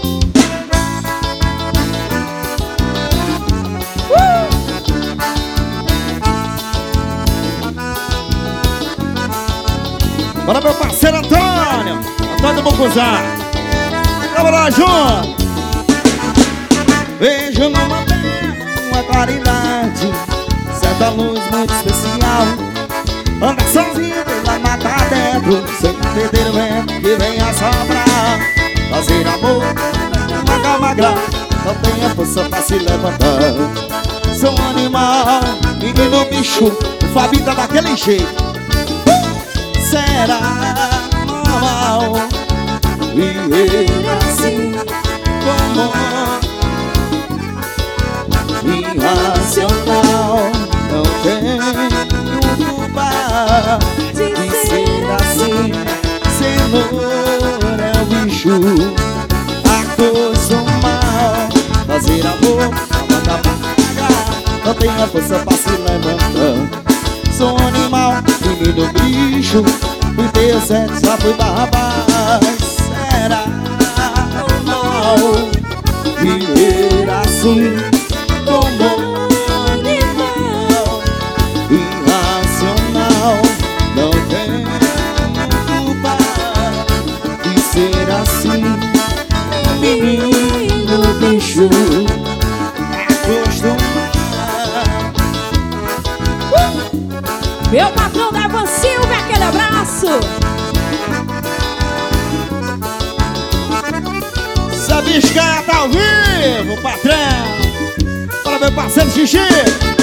Bora, meu parceiro Antônio do Mucuzá. Vamos lá, junto. Vejo numa terra uma claridade, certa luz muito especial. Anda sozinho pela mata dentro, sem perder o vento que vem a soprar. Fazer amor numa calma grave, não tenho força pra se levantar. Sou um animal, menino bicho, o Fabi tá daquele jeito. Será normal viver assim como irracional? Não tenho culpa de ser assim. Cenoura é o bicho acostumado. Fazer amor, não tenho a força pra se levantar. Sou um animal, menino bicho, fui teu sexo, só fui barrabás. Será normal viver assim como animal irracional? Não tenho culpa de ser assim, menino bicho acostumado. Meu patrão da Van Silva, aquele abraço. Sabiscada ao vivo, patrão. Para meu parceiro Xixi.